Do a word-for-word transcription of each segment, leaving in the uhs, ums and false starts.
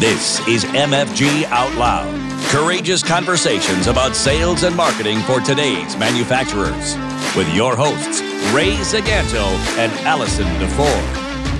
This is M F G Out Loud. Courageous conversations about sales and marketing for today's manufacturers. With your hosts, Ray Zaganto and Allison DeFore.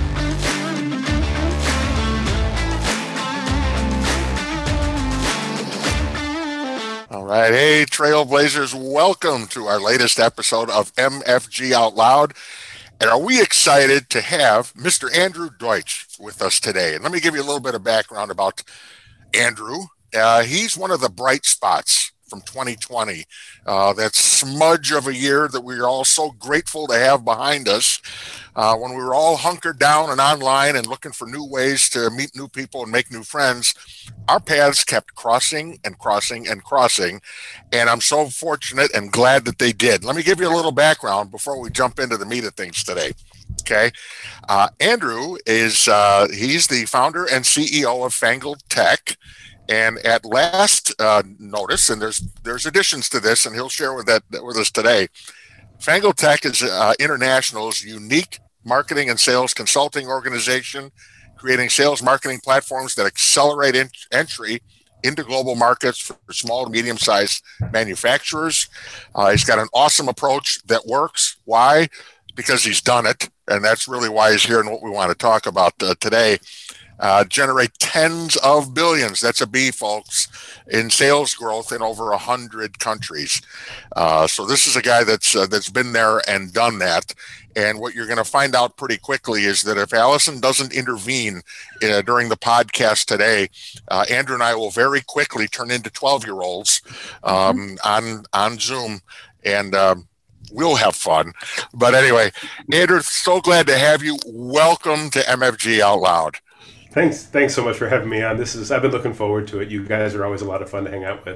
All right. Hey, Trailblazers, welcome to our latest episode of M F G Out Loud. And are we excited to have Mister Andrew Deutsch with us today? And let me give you a little bit of background about Andrew. Uh, he's one of the bright spots from twenty twenty, uh, that smudge of a year that we are all so grateful to have behind us. Uh, when we were all hunkered down and online and looking for new ways to meet new people and make new friends, our paths kept crossing and crossing and crossing. And I'm so fortunate and glad that they did. Let me give you a little background before we jump into the meat of things today. Okay. Uh, Andrew is, uh, he's the founder and C E O of Fangled Tech. And at last uh, notice, and there's there's additions to this, and he'll share with that with us today. Fangled Tech is uh, International's unique marketing and sales consulting organization, creating sales marketing platforms that accelerate in- entry into global markets for small to medium-sized manufacturers. Uh, he's got an awesome approach that works. Why? Because he's done it, and that's really why he's here and what we want to talk about uh, today. Uh, generate tens of billions, that's a B, folks, in sales growth in over one hundred countries. Uh, so this is a guy that's uh, that's been there and done that. And what you're going to find out pretty quickly is that if Allison doesn't intervene uh, during the podcast today, uh, Andrew and I will very quickly turn into twelve-year-olds um, mm-hmm. on, on Zoom. And um, we'll have fun. But anyway, Andrew, so glad to have you. Welcome to M F G Out Loud. Thanks. Thanks so much for having me on. This is I've been looking forward to it. You guys are always a lot of fun to hang out with.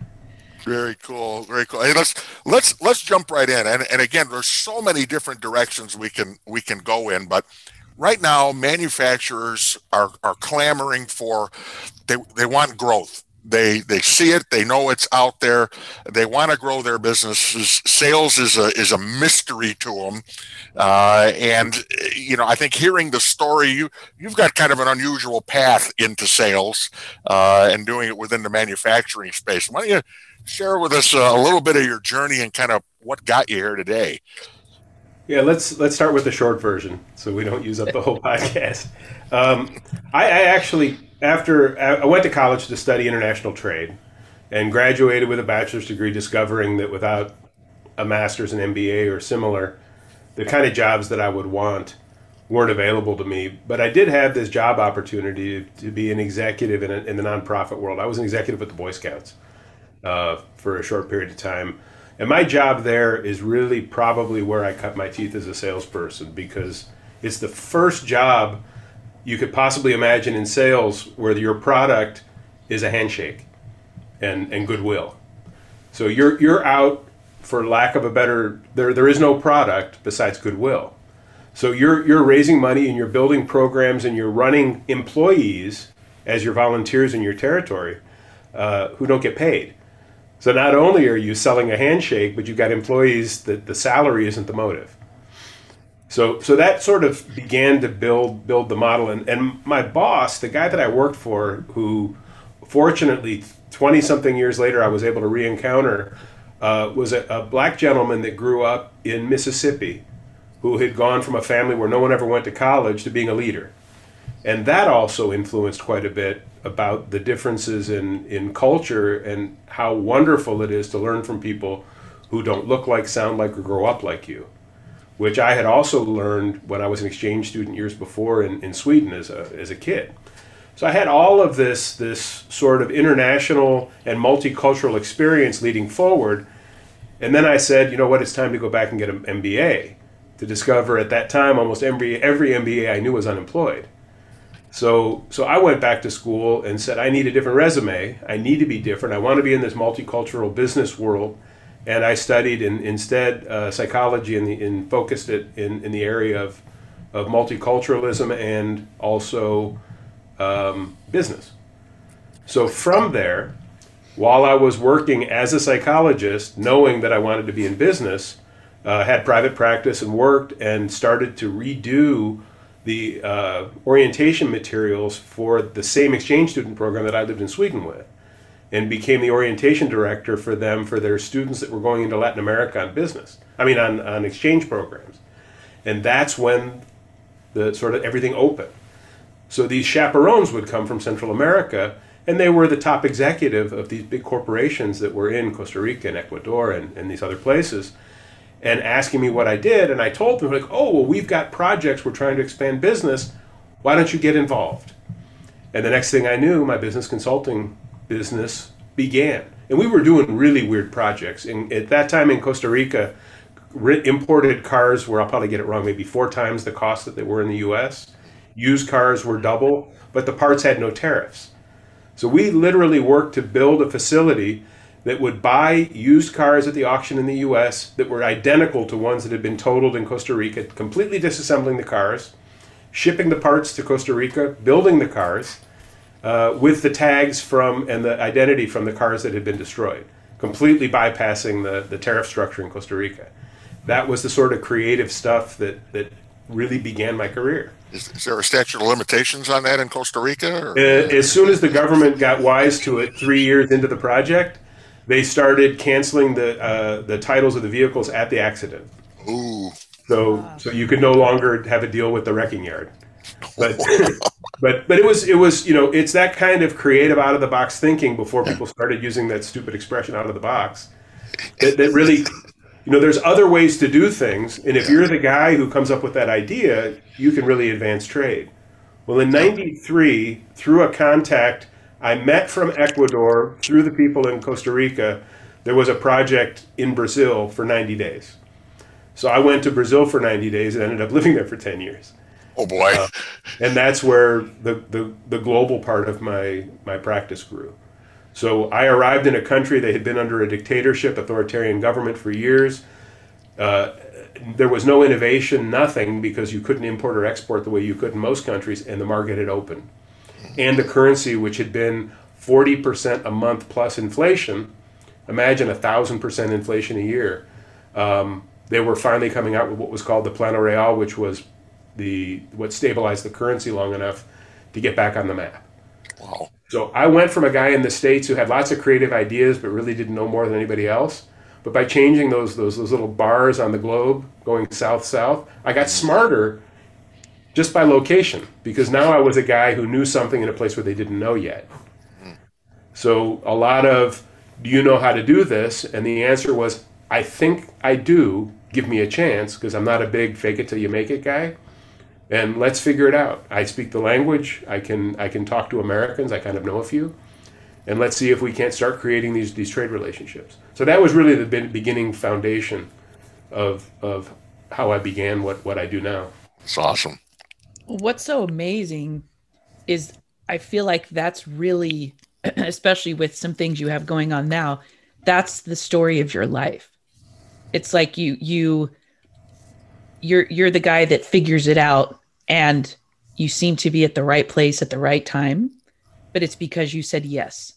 Very cool. Very cool. Hey, let's let's let's jump right in. And and again, there's so many different directions we can we can go in, but right now manufacturers are are clamoring for they they want growth. They they see it. They know it's out there. They want to grow their businesses. Sales is a is a mystery to them, uh, and you know I think hearing the story, you you've got kind of an unusual path into sales uh, and doing it within the manufacturing space. Why don't you share with us a little bit of your journey and kind of what got you here today? Yeah, let's let's start with the short version so we don't use up the whole podcast. Um, I, I actually. After I went to college to study international trade and graduated with a bachelor's degree, discovering that without a master's and M B A or similar, the kind of jobs that I would want weren't available to me. But I did have this job opportunity to be an executive in, a, in the nonprofit world. I was an executive with the Boy Scouts uh, for a short period of time. And my job there is really probably where I cut my teeth as a salesperson, because it's the first job you could possibly imagine in sales where your product is a handshake and, and goodwill. So you're you're out, for lack of a better, there there is no product besides goodwill. So you're you're raising money and you're building programs and you're running employees as your volunteers in your territory uh, who don't get paid. So not only are you selling a handshake, but you've got employees that the salary isn't the motive. So so that sort of began to build build the model. And, and my boss, the guy that I worked for, who fortunately twenty-something years later I was able to re-encounter, uh, was a, a black gentleman that grew up in Mississippi, who had gone from a family where no one ever went to college to being a leader. And that also influenced quite a bit about the differences in, in culture and how wonderful it is to learn from people who don't look like, sound like, or grow up like you, which I had also learned when I was an exchange student years before in, in Sweden as a as a kid. So I had all of this this sort of international and multicultural experience leading forward. And then I said, you know what, it's time to go back and get an M B A, to discover at that time almost every, every M B A I knew was unemployed. So so I went back to school and said, I need a different resume. I need to be different. I want to be in this multicultural business world. And I studied in, instead uh, psychology and, and focused it in, in the area of, of multiculturalism and also um, business. So from there, while I was working as a psychologist, knowing that I wanted to be in business, uh, had private practice and worked and started to redo the uh, orientation materials for the same exchange student program that I lived in Sweden with, and became the orientation director for them for their students that were going into Latin America on business. I mean, on, on exchange programs. And that's when the sort of everything opened. So these chaperones would come from Central America, and they were the top executive of these big corporations that were in Costa Rica and Ecuador and, and these other places, and asking me what I did. And I told them, like, oh, well, we've got projects, we're trying to expand business. Why don't you get involved? And the next thing I knew, my business consulting business began. And we were doing really weird projects. And at that time in Costa Rica, imported cars were, I'll probably get it wrong, maybe four times the cost that they were in the U S. Used cars were double, but the parts had no tariffs. So we literally worked to build a facility that would buy used cars at the auction in the U S that were identical to ones that had been totaled in Costa Rica, completely disassembling the cars, shipping the parts to Costa Rica, building the cars uh, with the tags from and the identity from the cars that had been destroyed, completely bypassing the, the tariff structure in Costa Rica. That was the sort of creative stuff that, that really began my career. Is, is there a statute of limitations on that in Costa Rica? Or? As soon as the government got wise to it, three years into the project, they started canceling the uh, the titles of the vehicles at the accident. Ooh. So so you could no longer have a deal with the wrecking yard. But but but it was it was you know it's that kind of creative out of the box thinking before people started using that stupid expression out of the box that, that really. You know, there's other ways to do things, and if you're the guy who comes up with that idea, you can really advance trade. Well, in ninety-three, through a contact I met from Ecuador, through the people in Costa Rica, there was a project in Brazil for ninety days. So I went to Brazil for ninety days and ended up living there for ten years. Oh, boy. Uh, and that's where the, the, the global part of my, my practice grew. So I arrived in a country that had been under a dictatorship, authoritarian government for years. Uh, there was no innovation, nothing, because you couldn't import or export the way you could in most countries, and the market had opened. And the currency, which had been forty percent a month plus inflation, imagine one thousand percent inflation a year, um, they were finally coming out with what was called the Plano Real, which was the what stabilized the currency long enough to get back on the map. Wow. So I went from a guy in the States who had lots of creative ideas but really didn't know more than anybody else. But by changing those those, those little bars on the globe, going south-south, I got smarter just by location, because now I was a guy who knew something in a place where they didn't know yet. So a lot of, do you know how to do this? And the answer was, I think I do. Give me a chance, because I'm not a big fake it till you make it guy. And let's figure it out. I speak the language. I can I can talk to Americans. I kind of know a few. And let's see if we can't start creating these these trade relationships. So that was really the beginning foundation of of how I began what, what I do now. It's awesome. What's so amazing is I feel like that's really, especially with some things you have going on now, that's the story of your life. It's like you you you're you're the guy that figures it out, and you seem to be at the right place at the right time, but it's because you said yes.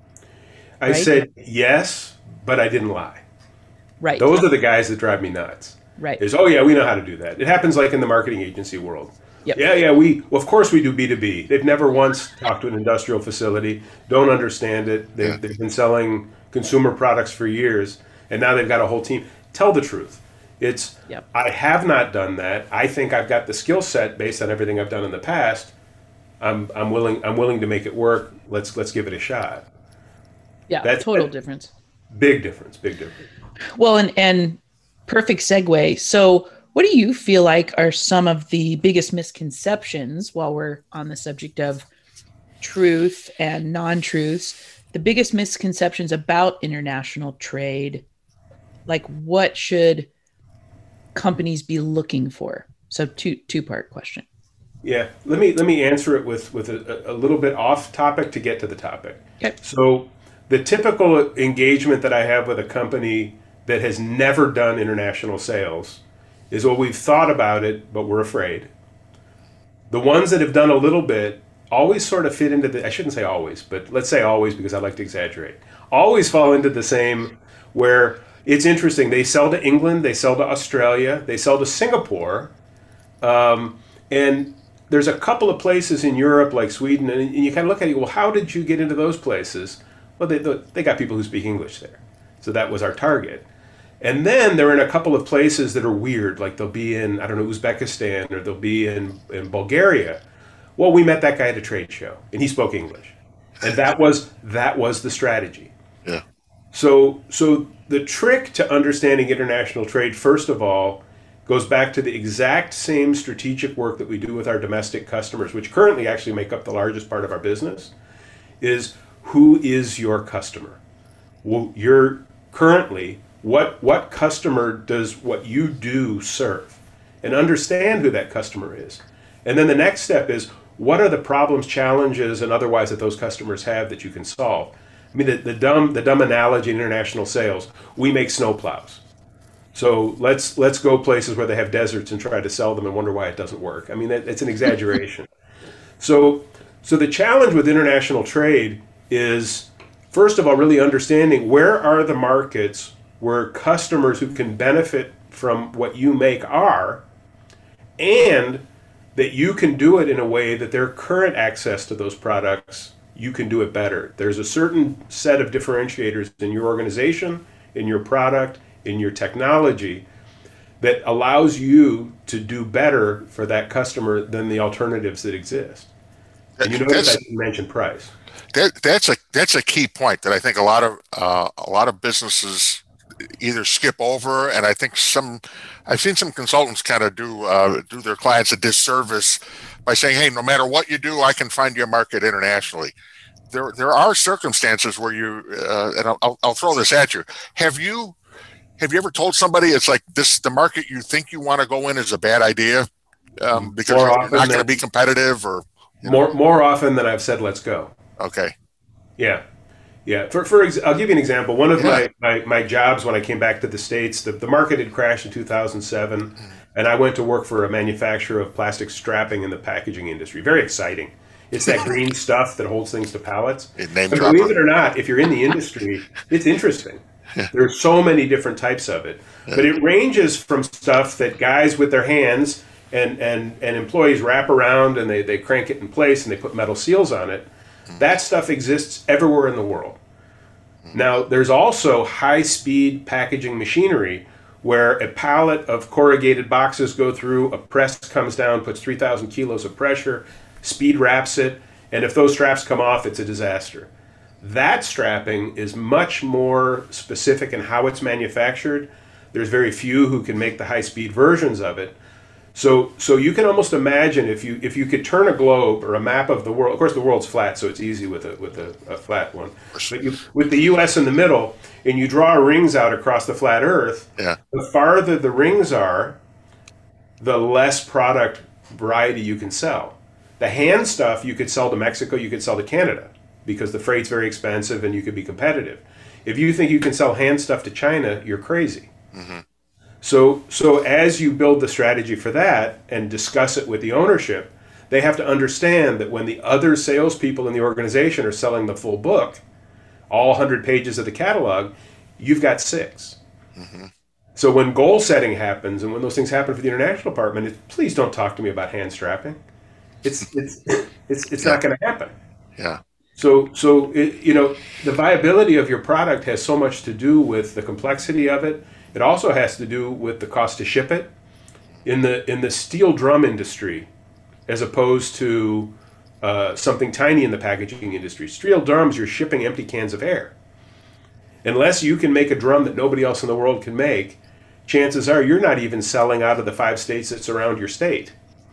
I right? said yes, but I didn't lie. Right. Those are the guys that drive me nuts. Right. Is, oh yeah, we know how to do that. It happens like in the marketing agency world. Yep. Yeah, yeah, we, well, of course we do B two B. They've never once talked to an industrial facility, don't understand it. They've, they've been selling consumer products for years, and now they've got a whole team. Tell the truth. It's, yep. I have not done that. I think I've got the skill set based on everything I've done in the past. I'm, I'm willing, I'm willing to make it work. Let's, let's give it a shot. Yeah, That's total that, difference. Big difference, big difference. Well, and, and perfect segue. So what do you feel like are some of the biggest misconceptions, while we're on the subject of truth and non-truths, the biggest misconceptions about international trade? Like, what should companies be looking for? So two, two-part question. Yeah, let me let me answer it with, with a, a little bit off topic to get to the topic. Okay. So the typical engagement that I have with a company that has never done international sales is, well, we've thought about it, but we're afraid. The ones that have done a little bit always sort of fit into the, I shouldn't say always, but let's say always because I like to exaggerate, always fall into the same, where it's interesting. They sell to England, they sell to Australia, they sell to Singapore, um, and there's a couple of places in Europe like Sweden, and, and you kind of look at it, well, how did you get into those places? Well, they, they got people who speak English there. So that was our target. And then they're in a couple of places that are weird, like they'll be in, I don't know, Uzbekistan, or they'll be in, in Bulgaria. Well, we met that guy at a trade show, and he spoke English. And that was that was the strategy. Yeah. So so the trick to understanding international trade, first of all, goes back to the exact same strategic work that we do with our domestic customers, which currently actually make up the largest part of our business, is who is your customer? Well, you're currently, what what customer does what you do serve? And understand who that customer is. And then the next step is, what are the problems, challenges, and otherwise that those customers have that you can solve? I mean, the, the dumb the dumb analogy in international sales, we make snowplows. So let's let's go places where they have deserts and try to sell them and wonder why it doesn't work. I mean, that, it's an exaggeration. so so the challenge with international trade is, first of all, really understanding where are the markets where customers who can benefit from what you make are, and that you can do it in a way that their current access to those products, you can do it better. There's a certain set of differentiators in your organization, in your product, in your technology that allows you to do better for that customer than the alternatives that exist. And you notice I didn't mention price. That, that's a that's a key point that I think a lot of uh, a lot of businesses either skip over, and I think some I've seen some consultants kind of do uh, do their clients a disservice by saying, "Hey, no matter what you do, I can find you a market internationally." There there are circumstances where you uh, and I'll, I'll throw this at you. Have you have you ever told somebody it's like this? The market you think you want to go in is a bad idea um, because More you're often not going to than- be competitive, or you know? More more often than I've said, let's go. Okay. Yeah. Yeah. For, for ex- I'll give you an example. One of Yeah. my, my, my jobs when I came back to the States, the, the market had crashed in two thousand seven, and I went to work for a manufacturer of plastic strapping in the packaging industry. Very exciting. It's that green stuff that holds things to pallets. It name But dropper. believe it or not, if you're in the industry, it's interesting. There's so many different types of it. But it ranges from stuff that guys with their hands and, and, and employees wrap around and they, they crank it in place and they put metal seals on it. That stuff exists everywhere in the world. Now, there's also high-speed packaging machinery where a pallet of corrugated boxes go through, a press comes down, puts three thousand kilos of pressure, speed wraps it, and if those straps come off, it's a disaster. That strapping is much more specific in how it's manufactured. There's very few who can make the high-speed versions of it. So, so you can almost imagine if you if you could turn a globe or a map of the world. Of course, the world's flat, so it's easy with a with a, a flat one. But you, with the U S in the middle, and you draw rings out across the flat Earth, Yeah. the farther the rings are, the less product variety you can sell. The hand stuff you could sell to Mexico, you could sell to Canada, because the freight's very expensive and you could be competitive. If you think you can sell hand stuff to China, you're crazy. Mm-hmm. So, so as you build the strategy for that and discuss it with the ownership, they have to understand that when the other salespeople in the organization are selling the full book, all one hundred pages of the catalog, you've got six. Mm-hmm. So when goal setting happens and when those things happen for the international department, it's, please don't talk to me about hand strapping. It's it's it's it's Yeah. not going to happen. Yeah. So, so it, you know, the viability of your product has so much to do with the complexity of it. It also has to do with the cost to ship it. In the in the steel drum industry, as opposed to uh, something tiny in the packaging industry, steel drums, you're shipping empty cans of air. Unless you can make a drum that nobody else in the world can make, chances are you're not even selling out of the five states that surround your state.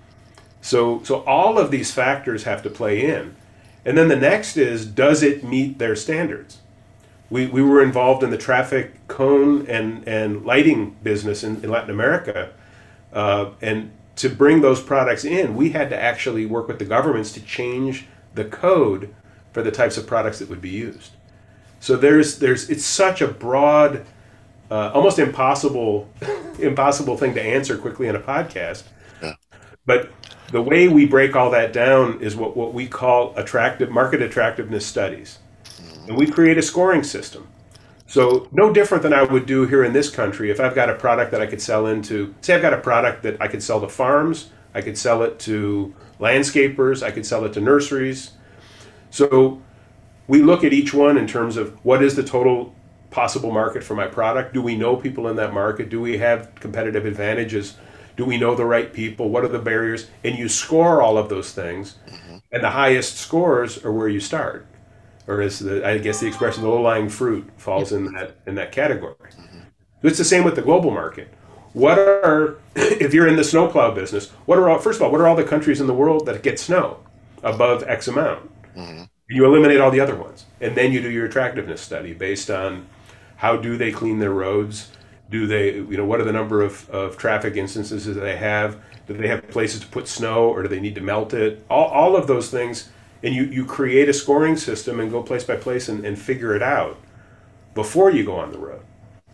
So, so all of these factors have to play in. And then the next is, does it meet their standards? We, we were involved in the traffic cone and, and lighting business in, in Latin America. Uh, and to bring those products in, we had to actually work with the governments to change the code for the types of products that would be used. So there's, there's it's such a broad, uh, almost impossible, impossible thing to answer quickly in a podcast. Yeah. But the way we break all that down is what, what we call attractive market attractiveness studies. And we create a scoring system. So no different than I would do here in this country. If I've got a product that I could sell into, say I've got a product that I could sell to farms, I could sell it to landscapers, I could sell it to nurseries. So we look at each one in terms of what is the total possible market for my product? Do we know people in that market? Do we have competitive advantages? Do we know the right people? What are the barriers? And you score all of those things. Mm-hmm. And the highest scores are where you start. Or as the, I guess the expression, the low-lying fruit falls in that in that category. Mm-hmm. It's the same with the global market. What are, if you're in the snowplow business, what are all, first of all, what are all the countries in the world that get snow above X amount? Mm-hmm. You eliminate all the other ones. And then you do your attractiveness study based on how do they clean their roads? Do they, you know, what are the number of, of traffic instances that they have? Do they have places to put snow, or do they need to melt it? All, all of those things. And you, you create a scoring system and go place by place and, and figure it out before you go on the road.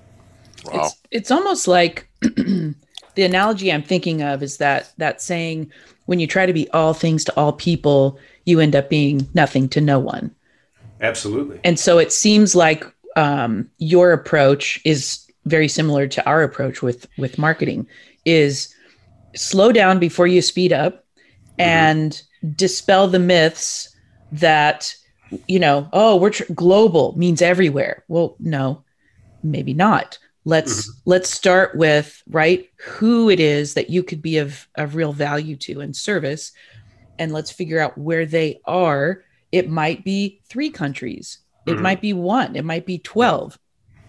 Wow. It's, it's almost like the analogy I'm thinking of is that that saying, when you try to be all things to all people, you end up being nothing to no one. Absolutely. And so it seems like um, your approach is very similar to our approach with, with marketing, is slow down before you speed up, mm-hmm. and dispel the myths that, you know, oh, we're tr- global means everywhere. Well, no, maybe not. Let's mm-hmm. let's start with, right, who it is that you could be of, of real value to and service. And let's figure out where they are. It might be three countries. It mm-hmm. might be one. It might be twelve.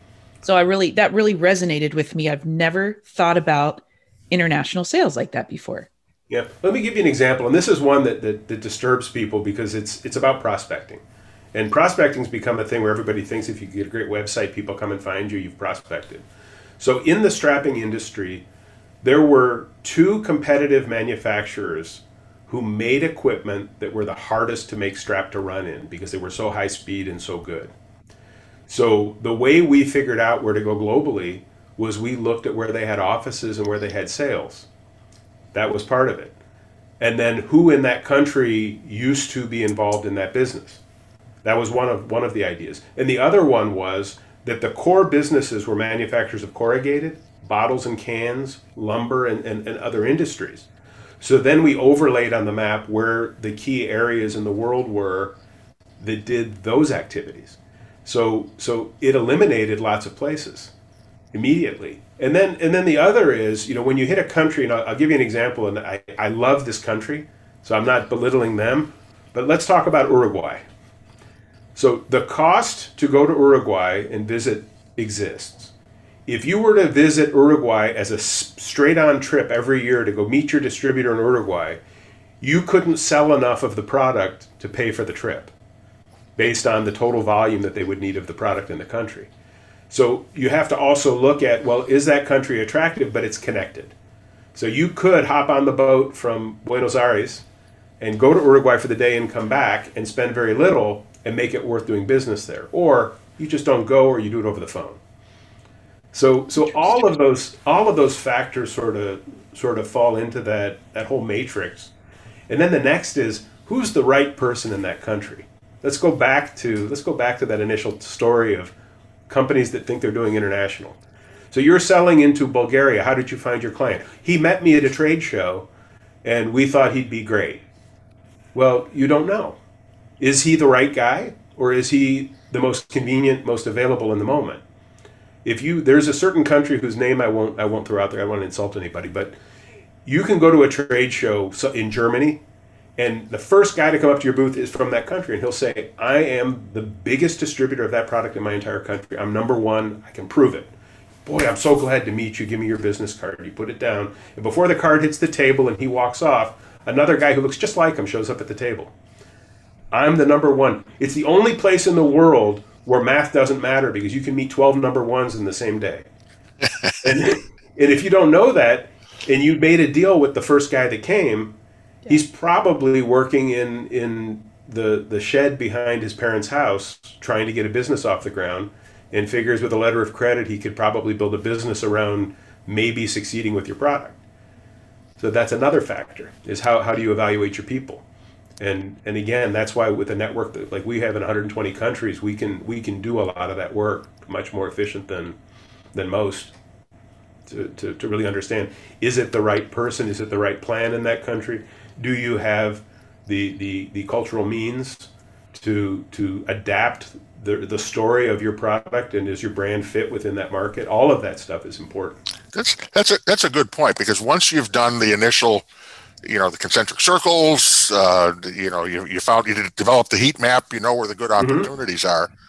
So I really, that really resonated with me. I've never thought about international sales like that before. Yeah. Let me give you an example. And this is one that, that, that disturbs people because it's it's about prospecting. And prospecting's become a thing where everybody thinks if you get a great website, people come and find you, you've prospected. So in the strapping industry, there were two competitive manufacturers who made equipment that were the hardest to make strap to run in because they were so high speed and so good. So the way we figured out where to go globally was we looked at where they had offices and where they had sales. That was part of it. And then who in that country used to be involved in that business. That was one of one of the ideas. And the other one was that the core businesses were manufacturers of corrugated, bottles and cans, lumber, and, and, and other industries. So then we overlaid on the map where the key areas in the world were that did those activities. So so it eliminated lots of places immediately. And then and then the other is, you know, when you hit a country, and I'll, I'll give you an example, and I, I love this country, so I'm not belittling them, but let's talk about Uruguay. So the cost to go to Uruguay and visit exists. If you were to visit Uruguay as a straight-on trip every year to go meet your distributor in Uruguay, you couldn't sell enough of the product to pay for the trip, based on the total volume that they would need of the product in the country. So you have to also look at, well, is that country attractive, but it's connected. So you could hop on the boat from Buenos Aires and go to Uruguay for the day and come back and spend very little and make it worth doing business there. Or you just don't go, or you do it over the phone. So so all of those all of those factors sort of sort of fall into that, that whole matrix. And then the next is, who's the right person in that country? Let's go back to let's go back to that initial story of companies that think they're doing international. So you're selling into Bulgaria. How did you find your client? He met me at a trade show, and we thought he'd be great. Well, you don't know. Is he the right guy, or is he the most convenient, most available in the moment? If you there's a certain country whose name I won't I won't throw out there. I don't want to insult anybody, but you can go to a trade show in Germany, and the first guy to come up to your booth is from that country, and he'll say, I am the biggest distributor of that product in my entire country. I'm number one. I can prove it. Boy, I'm so glad to meet you. Give me your business card. You put it down. And before the card hits the table and he walks off, another guy who looks just like him shows up at the table. I'm the number one. It's the only place in the world where math doesn't matter, because you can meet twelve number ones in the same day. and, and if you don't know that, and you made a deal with the first guy that came, he's probably working in in the the shed behind his parents' house trying to get a business off the ground, and figures with a letter of credit he could probably build a business around maybe succeeding with your product. So that's another factor, is how, how do you evaluate your people? And and again, that's why with a network that like we have in one hundred twenty countries, we can we can do a lot of that work much more efficient than than most. To, to, to really understand, is it the right person? Is it the right plan in that country? Do you have the the, the cultural means to to adapt the the story of your product, and does your brand fit within that market? All of that stuff is important. That's that's a that's a good point, because once you've done the initial, you know, the concentric circles, uh, you know, you you found you developed the heat map, you know where the good opportunities mm-hmm. are.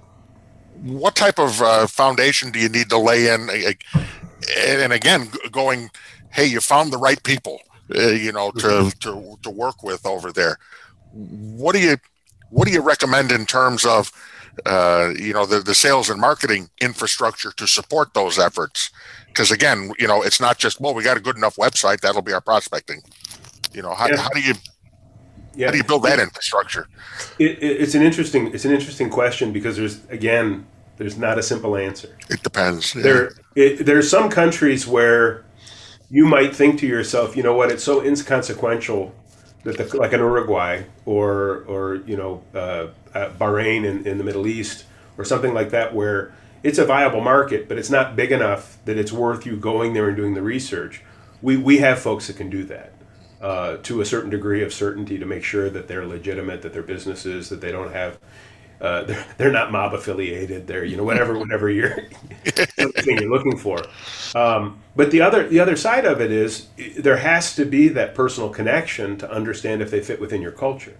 What type of uh, foundation do you need to lay in? And, and again, going, hey, you found the right people, uh, you know, to, mm-hmm. to to work with over there. What do you what do you recommend in terms of, uh, you know, the, the sales and marketing infrastructure to support those efforts? Because again, you know, it's not just, well, we got a good enough website, that'll be our prospecting. You know, how, yeah. how do you yeah. how do you build that infrastructure? It, it, it's an interesting it's an interesting question, because there's again there's not a simple answer. It depends. Yeah. There it, there's some countries where you might think to yourself, you know what, it's so inconsequential that the, like in Uruguay or or you know uh, uh, Bahrain in, in the Middle East or something like that, where it's a viable market, but it's not big enough that it's worth you going there and doing the research. We we have folks that can do that uh, to a certain degree of certainty, to make sure that they're legitimate, that they're businesses, that they don't have, uh, they're, they're not mob affiliated. They're, you know, whatever whatever you're thing you're looking for. Um, but the other the other side of it is, there has to be that personal connection to understand if they fit within your culture.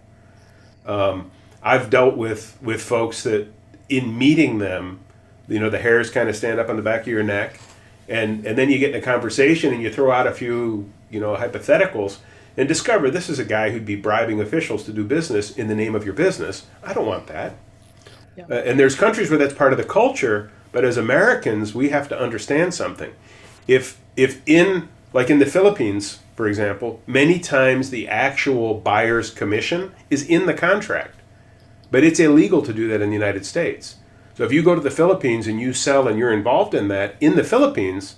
Um, I've dealt with with folks that in meeting them, you know, the hairs kind of stand up on the back of your neck, and and then you get in a conversation and you throw out a few, you know, hypotheticals, and discover this is a guy who'd be bribing officials to do business in the name of your business. I don't want that. Yeah. Uh, and there's countries where that's part of the culture, but as Americans, we have to understand something. If if in, like in the Philippines, for example, many times the actual buyer's commission is in the contract, but it's illegal to do that in the United States. So if you go to the Philippines and you sell and you're involved in that in the Philippines,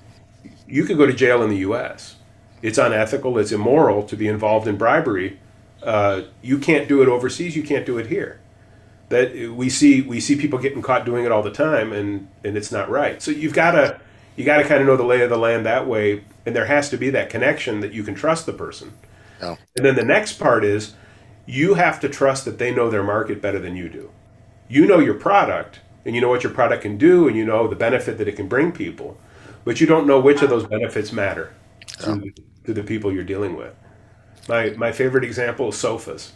you could go to jail in the U S. It's unethical, it's immoral to be involved in bribery. Uh, you can't do it overseas, you can't do it here. That we see we see people getting caught doing it all the time, and, and it's not right. So you've got to you got to kind of know the lay of the land that way, and there has to be that connection that you can trust the person. Yeah. And then the next part is, you have to trust that they know their market better than you do. You know your product, and you know what your product can do, and you know the benefit that it can bring people, but you don't know which of those benefits matter to, yeah. to the people you're dealing with. My my favorite example is sofas.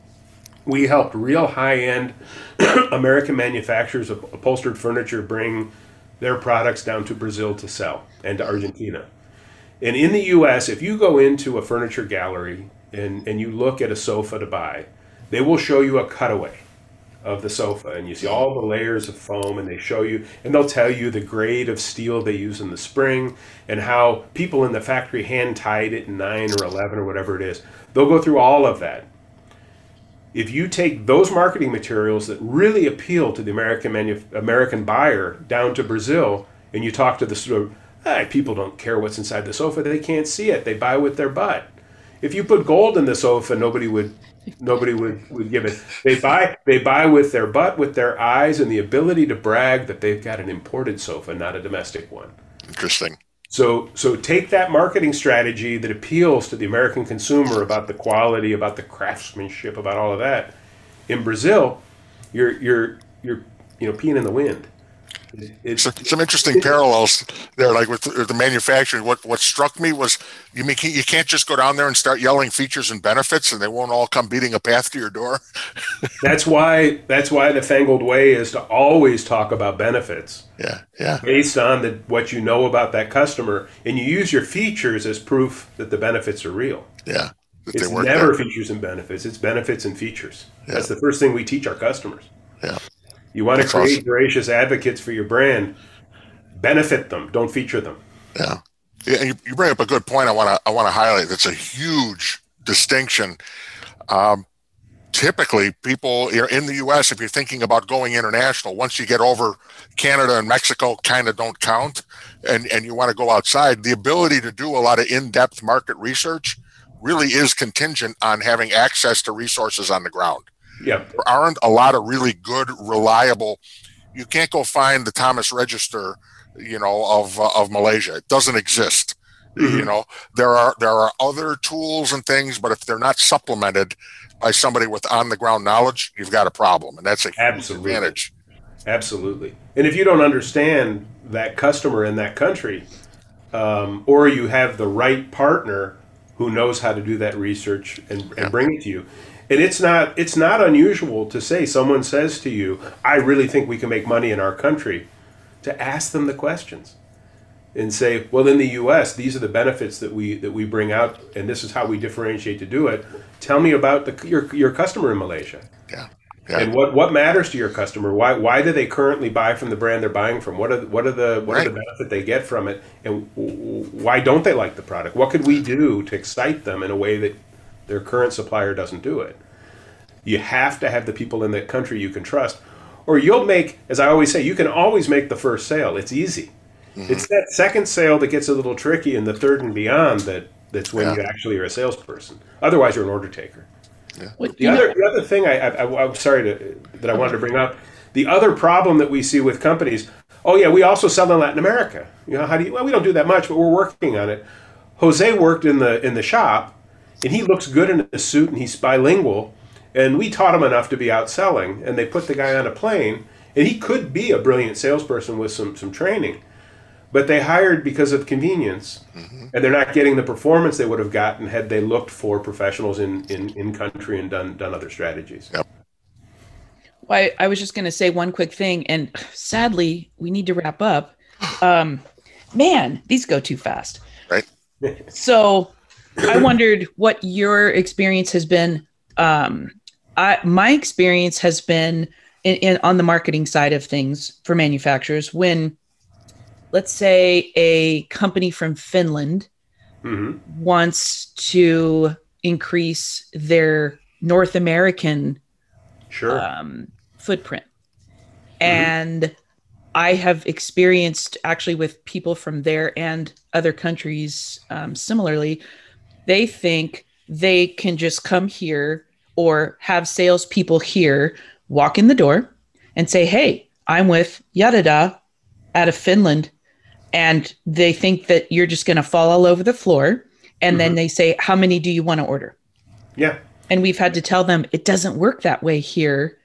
We helped real high-end American manufacturers of upholstered furniture bring their products down to Brazil to sell, and to Argentina. And in the U S, if you go into a furniture gallery and, and you look at a sofa to buy, they will show you a cutaway of the sofa, and you see all the layers of foam, and they show you, and they'll tell you the grade of steel they use in the spring, and how people in the factory hand tied it in nine or eleven or whatever it is. They'll go through all of that. If you take those marketing materials that really appeal to the American manu- American buyer down to Brazil, and you talk to the sort of, ah, people don't care what's inside the sofa, they can't see it, they buy with their butt. If you put gold in the sofa, nobody would nobody would, would give it. They buy they buy with their butt, with their eyes, and the ability to brag that they've got an imported sofa, not a domestic one. Interesting. So so take that marketing strategy that appeals to the American consumer about the quality, about the craftsmanship, about all of that. In Brazil, you're you're you're you know peeing in the wind. It's, some, some interesting parallels there, like with the, the manufacturing. What what struck me was you mean you can't just go down there and start yelling features and benefits, and they won't all come beating a path to your door. That's why that's why the fangled way is to always talk about benefits. Yeah, yeah. Based on the, what you know about that customer, and you use your features as proof that the benefits are real. Yeah, it's never there. Features and benefits. It's benefits and features. Yeah. That's the first thing we teach our customers. Yeah. You want That's to create awesome. Voracious advocates for your brand. Benefit them. Don't feature them. Yeah. Yeah, and you, you bring up a good point. I want to I want to highlight. That's a huge distinction. Um, typically, people in the U S, if you're thinking about going international, once you get over Canada and Mexico, kind of don't count, and and you want to go outside, the ability to do a lot of in-depth market research really is contingent on having access to resources on the ground. Yeah. There aren't a lot of really good, reliable. You can't go find the Thomas Register, you know, of uh, of Malaysia. It doesn't exist. Mm-hmm. You know, there are there are other tools and things, but if they're not supplemented by somebody with on the ground knowledge, you've got a problem, and that's a huge Absolutely. advantage. Absolutely. And if you don't understand that customer in that country, um, or you have the right partner who knows how to do that research and, and Yeah. bring it to you, and it's not it's not unusual to say, someone says to you, I really think we can make money in our country, to ask them the questions and say, well, in the U S, these are the benefits that we that we bring out, and this is how we differentiate to do it. Tell me about the, your your customer in Malaysia. Yeah. Yeah. And what, what matters to your customer? Why why do they currently buy from the brand they're buying from? What are what are the what Right. are the benefit they get from it? And w- why don't they like the product? What could we do to excite them in a way that their current supplier doesn't do it? You have to have the people in that country you can trust, or you'll make, as I always say, you can always make the first sale. It's easy. Mm-hmm. It's that second sale that gets a little tricky, and the third and beyond that that's when Yeah. you actually are a salesperson. Otherwise, you're an order taker. What, The you know- other, the other thing I, I, I'm sorry to, that I wanted to bring up, the other problem that we see with companies, oh yeah, we also sell in Latin America. You know, how do you? Well, we don't do that much, but we're working on it. Jose worked in the in the shop, and he looks good in a suit, and he's bilingual, and we taught him enough to be out selling, and they put the guy on a plane, and he could be a brilliant salesperson with some some training, but they hired because of convenience, mm-hmm. and they're not getting the performance they would have gotten had they looked for professionals in, in, in country and done done other strategies. Yep. Well, I, I was just going to say one quick thing, and sadly, we need to wrap up. Um, man, these go too fast. Right. So I wondered what your experience has been. Um, I, my experience has been in, in on the marketing side of things for manufacturers when, let's say, a company from Finland Mm-hmm. wants to increase their North American Sure. um, footprint. And I have experienced actually with people from there and other countries um, similarly, they think they can just come here or have salespeople here walk in the door and say, hey, I'm with Yadada out of Finland. And they think that you're just going to fall all over the floor. And Mhm. then they say, how many do you want to order? Yeah. And we've had to tell them it doesn't work that way here.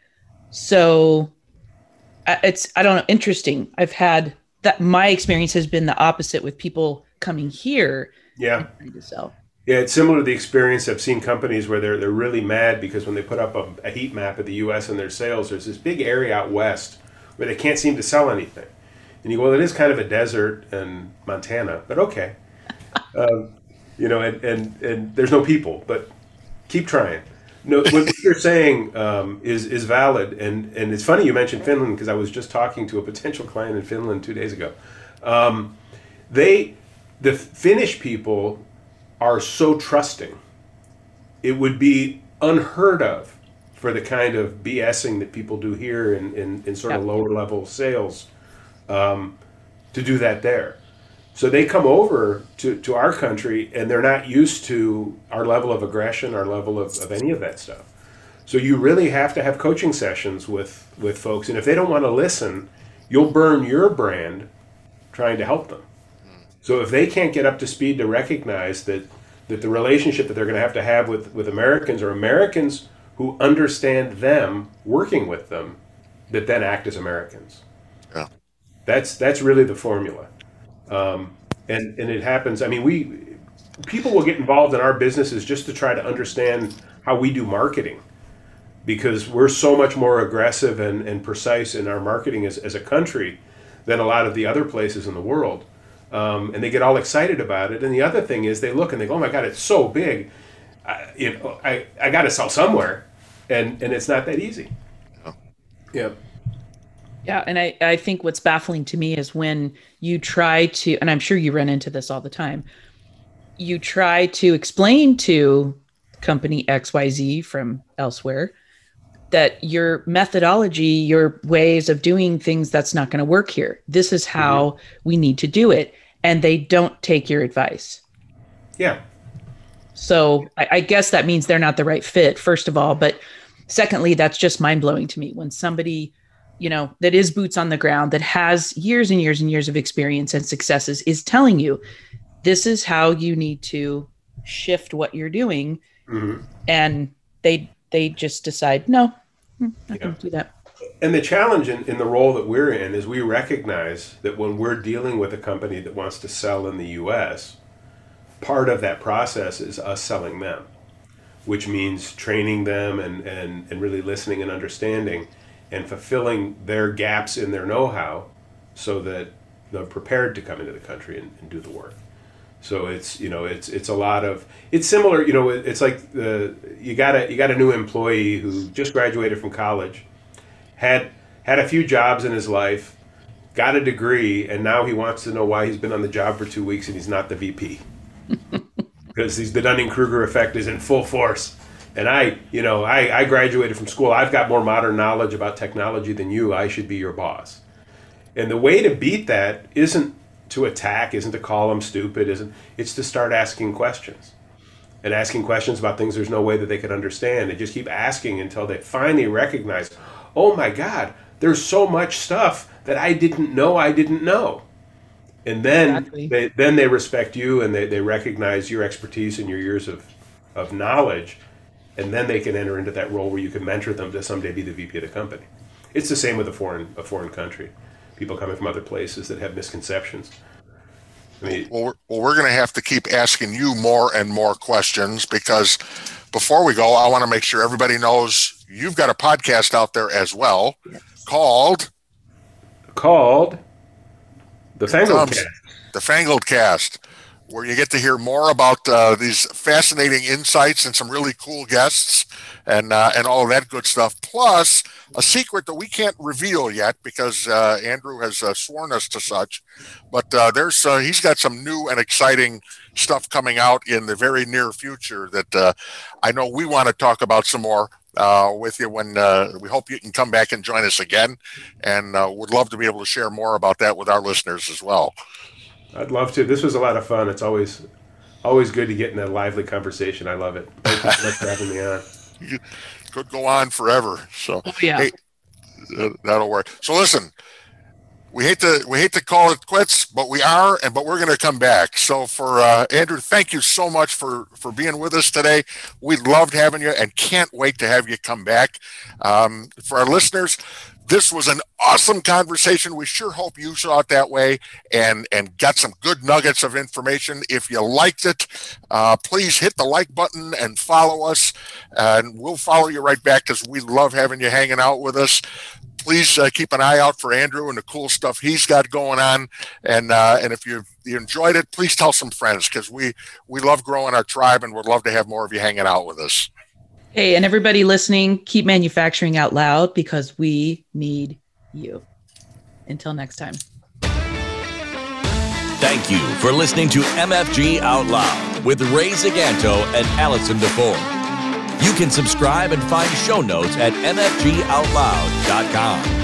So uh, it's, I don't know, interesting. I've had that. My experience has been the opposite with people coming here Yeah. trying to sell. Yeah, it's similar to the experience I've seen companies where they're they're really mad because when they put up a, a heat map of the U S and their sales, there's this big area out west where they can't seem to sell anything. And you go, well, it is kind of a desert in Montana, but okay. um, you know, and, and, and there's no people, but keep trying. No, what you're saying um, is is valid, and, and it's funny you mentioned Finland because I was just talking to a potential client in Finland two days ago. Um, they, the Finnish people are so trusting. It would be unheard of for the kind of BSing that people do here in, in, in sort of Yeah. lower level sales um, to do that there. So they come over to, to our country and they're not used to our level of aggression, our level of, of any of that stuff. So you really have to have coaching sessions with, with folks. And if they don't want to listen, you'll burn your brand trying to help them. So if they can't get up to speed to recognize that, that the relationship that they're going to have to have with, with Americans or Americans who understand them working with them, that then act as Americans. Yeah. That's that's really the formula. Um, and, and it happens, I mean, we people will get involved in our businesses just to try to understand how we do marketing, because we're so much more aggressive and, and precise in our marketing as, as a country than a lot of the other places in the world. Um, and they get all excited about it. And the other thing is they look and they go, oh my God, it's so big. I, you know, I, I got to sell somewhere. And, and it's not that easy. Oh. Yeah. Yeah. And I, I think what's baffling to me is when you try to, and I'm sure you run into this all the time, you try to explain to company X Y Z from elsewhere that your methodology, your ways of doing things, that's not going to work here. This is how mm-hmm. we need to do it. And they don't take your advice. Yeah. So I, I guess that means they're not the right fit, first of all. But secondly, that's just mind blowing to me when somebody, you know, that is boots on the ground, that has years and years and years of experience and successes is telling you this is how you need to shift what you're doing. Mm-hmm. And they they just decide, no, I'm not Yeah. going to do that. And the challenge in, in the role that we're in is we recognize that when we're dealing with a company that wants to sell in the U S, part of that process is us selling them, which means training them and, and, and really listening and understanding and fulfilling their gaps in their know-how so that they're prepared to come into the country and, and do the work. So it's, you know, it's it's a lot of, it's similar, you know, it's like the you got a you got a new employee who just graduated from college, had had a few jobs in his life, got a degree, and now he wants to know why he's been on the job for two weeks and he's not the V P. Because the Dunning-Kruger effect is in full force. And I, you know, I, I graduated from school. I've got more modern knowledge about technology than you. I should be your boss. And the way to beat that isn't to attack, isn't to call them stupid, isn't. It's to start asking questions. And asking questions about things there's no way that they could understand. And just keep asking until they finally recognize, oh my God, there's so much stuff that I didn't know I didn't know. And then Exactly. they then they respect you and they, they recognize your expertise and your years of, of knowledge. And then they can enter into that role where you can mentor them to someday be the V P of the company. It's the same with a foreign a foreign country. People coming from other places that have misconceptions. I mean, Well, we're, well, we're going to have to keep asking you more and more questions because before we go, I want to make sure everybody knows you've got a podcast out there as well called called the Fangled Um, Cast. The Fangled Cast, where you get to hear more about uh, these fascinating insights and some really cool guests and uh, and all of that good stuff. Plus, a secret that we can't reveal yet because uh, Andrew has uh, sworn us to such. But uh, there's uh, he's got some new and exciting stuff coming out in the very near future that uh, I know we want to talk about some more uh, with you when uh, we hope you can come back and join us again, and uh, would love to be able to share more about that with our listeners as well. I'd love to. This was a lot of fun. It's always always good to get in a lively conversation. I love it. Thank you so much for having me on. You could go on forever. So Oh, yeah. hey, uh, that'll work. So listen, we hate to we hate to call it quits, but we are, and but we're going to come back. So for uh, Andrew, thank you so much for for being with us today. We loved having you, and can't wait to have you come back. Um, for our listeners, this was an awesome conversation. We sure hope you saw it that way and, and got some good nuggets of information. If you liked it, uh, please hit the like button and follow us. And we'll follow you right back because we love having you hanging out with us. Please uh, keep an eye out for Andrew and the cool stuff he's got going on. And uh, and if you, you enjoyed it, please tell some friends because we, we love growing our tribe and would love to have more of you hanging out with us. Hey, and everybody listening, keep manufacturing out loud because we need you. Until next time. Thank you for listening to M F G Out Loud with Ray Zaganto and Allison DeFore. You can subscribe and find show notes at m f g out loud dot com.